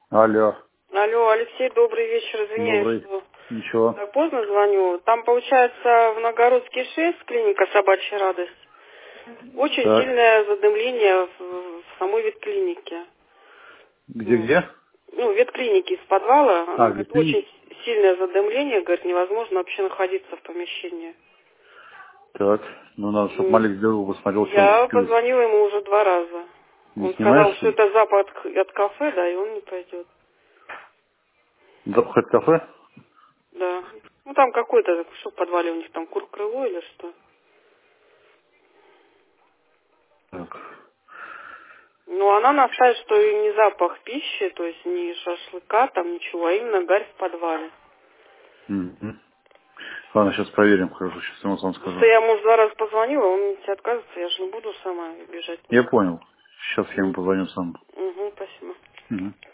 Алло. Алло, Алексей, добрый вечер. Извиняюсь, Добрый. что Ничего. так поздно звоню. Там, получается, в Новгородский 6, клиника «Собачья радость». Очень Так. сильное задымление в самой ветклинике. Где? Ну, ветклиники из подвала. А, Говорит, где очень клиника? сильное задымление. Говорит, невозможно вообще находиться в помещении. Так. Ну, надо, чтобы М, Малик Деру посмотрел, что он Я чувствует. позвонила ему уже 2 раза. Не Он сказал, снимаешь, что что ли? это запах от кафе, да, и он не пойдет. Запах от кафе? Да. Ну, там какой-то, что в подвале у них там, кур-крыло или что. Так. Ну, она настаивает, что и не запах пищи, то есть не шашлыка, там ничего, а именно гарь в подвале. Мгм. Ладно, сейчас проверим, хорошо, сейчас ему сам Просто скажу. я ему уже 2 раза позвонила, он мне отказывается, я же не буду сама бежать Я туда. понял. Сейчас я ему Угу, позвоню сам. угу, спасибо. Мгм.